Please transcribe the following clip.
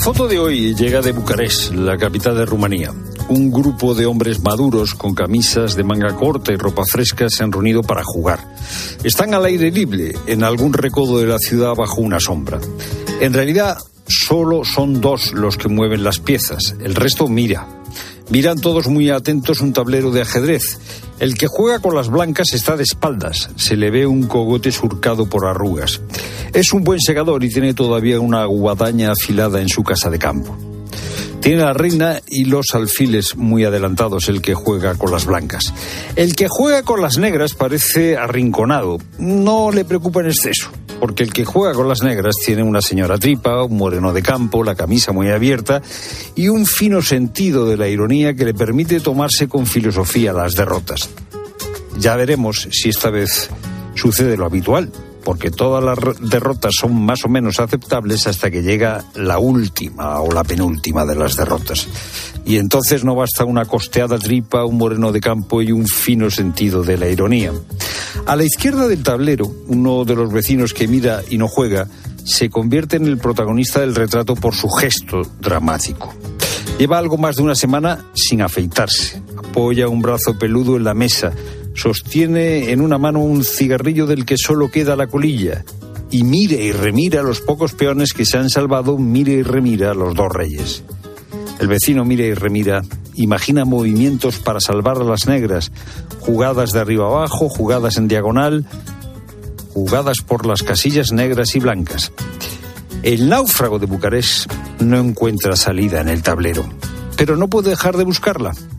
foto de hoy llega de Bucarest, la capital de Rumanía. Un grupo de hombres maduros con camisas de manga corta y ropa fresca se han reunido para jugar. Están al aire libre, en algún recodo de la ciudad bajo una sombra. En realidad, solo son dos los que mueven las piezas, el resto mira. Miran todos muy atentos un tablero de ajedrez. El que juega con las blancas está de espaldas. Se le ve un cogote surcado por arrugas. Es un buen segador y tiene todavía una guadaña afilada en su casa de campo. Tiene la reina y los alfiles muy adelantados el que juega con las blancas. El que juega con las negras parece arrinconado. No le preocupa en exceso, porque el que juega con las negras tiene una señora tripa, un moreno de campo, la camisa muy abierta y un fino sentido de la ironía que le permite tomarse con filosofía las derrotas. Ya veremos si esta vez sucede lo habitual, porque todas las derrotas son más o menos aceptables hasta que llega la última o la penúltima de las derrotas. Y entonces no basta una costeada tripa, un moreno de campo y un fino sentido de la ironía. A la izquierda del tablero, uno de los vecinos que mira y no juega se convierte en el protagonista del retrato por su gesto dramático. Lleva algo más de una semana sin afeitarse. Apoya un brazo peludo en la mesa. Sostiene en una mano un cigarrillo del que solo queda la colilla y mira y remira a los pocos peones que se han salvado, mira y remira a los dos reyes. El vecino mira y remira, imagina movimientos para salvar a las negras, jugadas de arriba abajo, jugadas en diagonal, jugadas por las casillas negras y blancas. El náufrago de Bucarest no encuentra salida en el tablero, pero no puede dejar de buscarla.